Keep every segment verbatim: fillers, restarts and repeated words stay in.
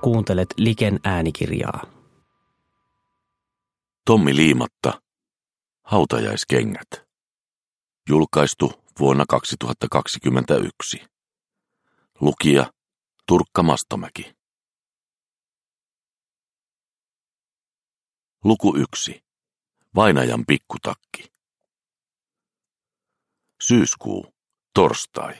kuuntelet Liken äänikirjaa. Tommi Liimatta, Hautajaiskengät. Julkaistu vuonna kaksituhattakaksikymmentäyksi. Lukija Turkka Mastomäki. Luku yksi. Vainajan pikkutakki. Syyskuu, torstai.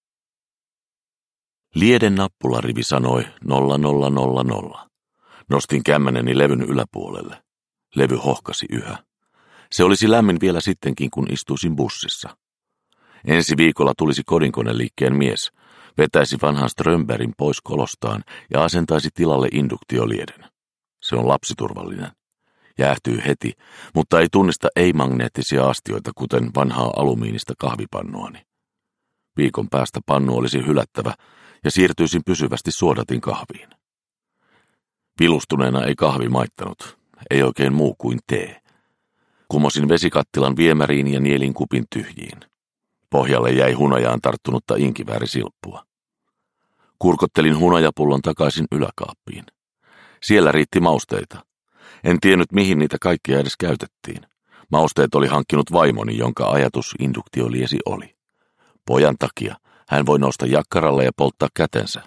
Lieden nappularivi sanoi nolla nolla nolla nolla. Nostin kämmeneni levyn yläpuolelle. Levy hohkasi yhä. Se olisi lämmin vielä sittenkin, kun istuisin bussissa. Ensi viikolla tulisi kodinkoneliikkeen mies, vetäisi vanhan Strömbergin pois kolostaan ja asentaisi tilalle induktiolieden. Se on lapsiturvallinen. Jäähtyy heti, mutta ei tunnista ei-magneettisia astioita, kuten vanhaa alumiinista kahvipannuani. Viikon päästä pannu olisi hylättävä ja siirtyisin pysyvästi suodatin kahviin. Vilustuneena ei kahvi maittanut, ei oikein muu kuin tee. Kumosin vesikattilan viemäriin ja nielin kupin tyhjiin. Pohjalle jäi hunajaan tarttunutta inkiväärisilppua. Kurkottelin hunajapullon takaisin yläkaappiin. Siellä riitti mausteita. En tiennyt, mihin niitä kaikkia edes käytettiin. Mausteet oli hankkinut vaimoni, jonka ajatus induktioliesi oli. Pojan takia hän voi nousta jakkaralle ja polttaa kätensä.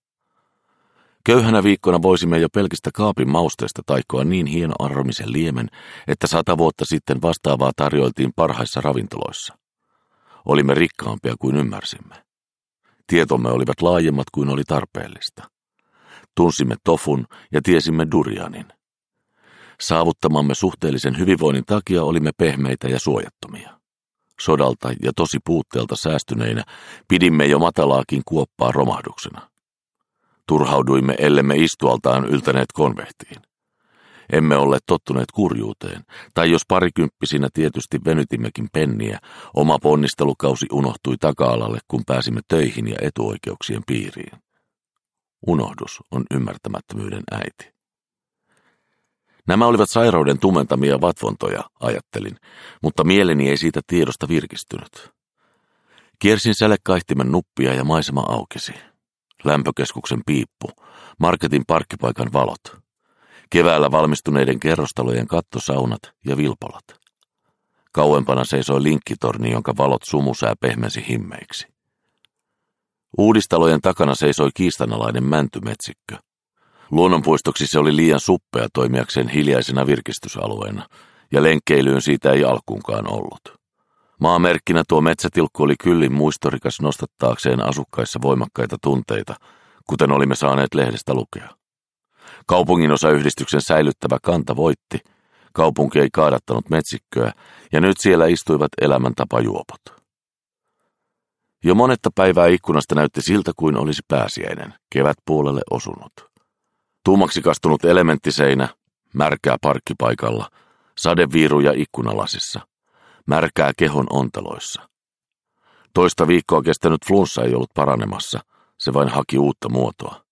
Köyhänä viikkona voisimme jo pelkistä kaapin mausteista taikoa niin hieno aromisen liemen, että sata vuotta sitten vastaavaa tarjoiltiin parhaissa ravintoloissa. Olimme rikkaampia kuin ymmärsimme. Tietomme olivat laajemmat kuin oli tarpeellista. Tunsimme tofun ja tiesimme durianin. Saavuttamamme suhteellisen hyvinvoinnin takia olimme pehmeitä ja suojattomia. Sodalta ja tosi puutteelta säästyneinä pidimme jo matalaakin kuoppaa romahduksena. Turhauduimme, ellemme istualtaan yltäneet konvehtiin. Emme olleet tottuneet kurjuuteen, tai jos parikymppisinä tietysti venytimmekin penniä, oma ponnistelukausi unohtui taka-alalle, kun pääsimme töihin ja etuoikeuksien piiriin. Unohdus on ymmärtämättömyyden äiti. Nämä olivat sairauden tumentamia vatvontoja, ajattelin, mutta mieleni ei siitä tiedosta virkistynyt. Kiersin sälekaihtimen nuppia ja maisema aukesi. Lämpökeskuksen piippu, marketin parkkipaikan valot. Keväällä valmistuneiden kerrostalojen kattosaunat ja vilpolat. Kauempana seisoi linkkitorni, jonka valot sumusää pehmensi himmeiksi. Uudistalojen takana seisoi kiistanalainen mäntymetsikkö. Luonnonpuistoksi se oli liian suppea toimijakseen hiljaisena virkistysalueena, ja lenkkeilyyn siitä ei alkuunkaan ollut. Maamerkkinä tuo metsätilkku oli kyllin muistorikas nostattaakseen asukkaissa voimakkaita tunteita, kuten olimme saaneet lehdestä lukea. Kaupunginosayhdistyksen säilyttävä kanta voitti, kaupunki ei kaadattanut metsikköä, ja nyt siellä istuivat elämäntapajuopot. Jo monetta päivää ikkunasta näytti siltä, kuin olisi pääsiäinen, kevätpuolelle osunut. Tuumaksi kastunut elementtiseinä, märkää parkkipaikalla, sadeviiruja ikkunalasissa, märkää kehon onteloissa. Toista viikkoa kestänyt flunssa ei ollut paranemassa, se vain haki uutta muotoa.